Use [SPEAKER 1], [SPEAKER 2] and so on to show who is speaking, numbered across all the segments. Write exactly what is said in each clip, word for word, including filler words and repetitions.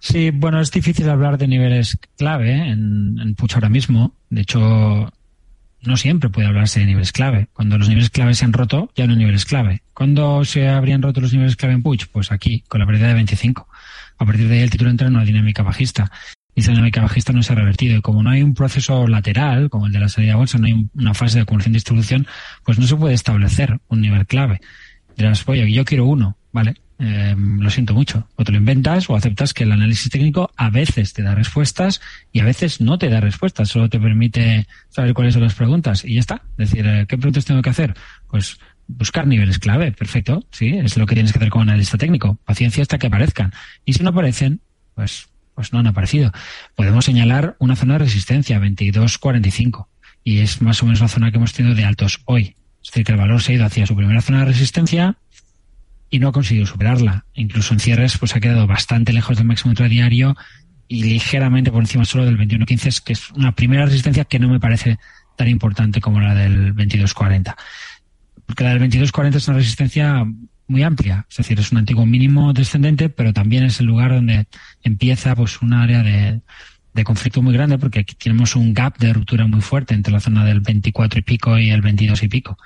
[SPEAKER 1] Sí, bueno, es difícil hablar de niveles clave ¿eh? en, en Puig ahora mismo. De hecho, no siempre puede hablarse de niveles clave. Cuando los niveles clave se han roto, ya no hay niveles clave. ¿Cuándo se habrían roto los niveles clave en Puig? Pues aquí, con la pérdida de veinticinco. A partir de ahí el título entra en una dinámica bajista. Y esa dinámica bajista no se ha revertido. Y como no hay un proceso lateral, como el de la salida a bolsa, no hay una fase de acumulación y distribución, pues no se puede establecer un nivel clave. Dirás, oye, yo quiero uno, ¿vale? Eh, lo siento mucho. O te lo inventas o aceptas que el análisis técnico a veces te da respuestas y a veces no te da respuestas. Solo te permite saber cuáles son las preguntas y ya está. Es decir, ¿qué preguntas tengo que hacer? Pues buscar niveles clave. Perfecto. Sí, es lo que tienes que hacer como analista técnico. Paciencia hasta que aparezcan. Y si no aparecen, pues, pues no han aparecido. Podemos señalar una zona de resistencia, veintidós cuarenta y cinco. Y es más o menos la zona que hemos tenido de altos hoy. Es decir, que el valor se ha ido hacia su primera zona de resistencia y no ha conseguido superarla. Incluso en cierres pues ha quedado bastante lejos del máximo intradiario y ligeramente por encima solo del veintiuno quince, que es una primera resistencia que no me parece tan importante como la del veintidós cuarenta. Porque la del veintidós cuarenta es una resistencia muy amplia, es decir, es un antiguo mínimo descendente, pero también es el lugar donde empieza pues un área de, de conflicto muy grande, porque aquí tenemos un gap de ruptura muy fuerte entre la zona del veinticuatro y pico y el veintidós y pico.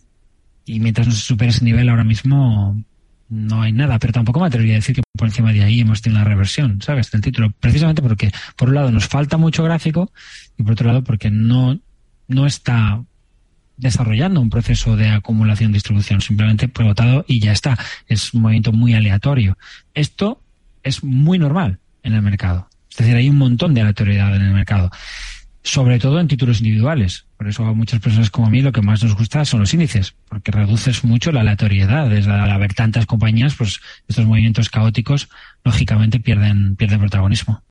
[SPEAKER 1] Y mientras no se supere ese nivel ahora mismo no hay nada, pero tampoco me atrevería a decir que por encima de ahí hemos tenido una reversión, ¿sabes? Del título, precisamente porque por un lado nos falta mucho gráfico y por otro lado porque no, no está desarrollando un proceso de acumulación-distribución, simplemente pivotado y ya está. Es un movimiento muy aleatorio. Esto es muy normal en el mercado. Es decir, hay un montón de aleatoriedad en el mercado, sobre todo en títulos individuales. Por eso a muchas personas como a mí lo que más nos gusta son los índices, porque reduces mucho la aleatoriedad. Desde al haber tantas compañías, pues estos movimientos caóticos lógicamente pierden, pierden protagonismo.